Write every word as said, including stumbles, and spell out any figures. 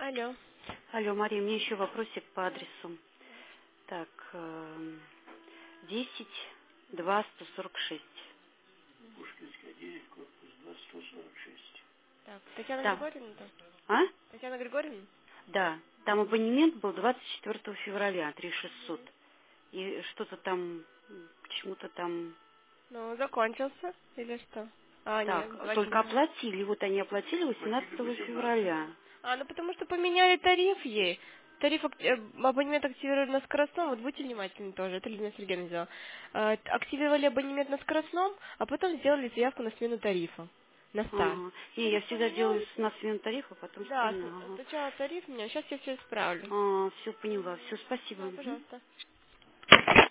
Алло. Алло, Мария, мне еще вопросик по адресу. Так, эм, десять, два, сто сорок шесть. Пушкинская девять, корпус два, сто сорок шесть. Так, Татьяна Да. Григорьевна, да? А? Татьяна Григорьевна? Да. Там абонемент был двадцать четвёртого февраля, три тысячи шестьсот. И что-то там, м, почему-то там... Ну, закончился или что? А, нет, Так, давайте только не. оплатили. Вот они оплатили восемнадцатого февраля. А, ну потому что поменяли тариф ей. Тариф, ак- э, абонемент активировали на скоростном, вот будьте внимательны тоже, это Людмила Сергеевна сделала. Э, активировали абонемент на скоростном, а потом сделали заявку на смену тарифа, на старт. Ага. Не, я Тариф всегда делаю поменяли. с- на смену тарифа, потом Да, сменю. с- Ага. сначала тариф меня, сейчас я все исправлю. А, все поняла. Все, спасибо. Да, Мгм. пожалуйста.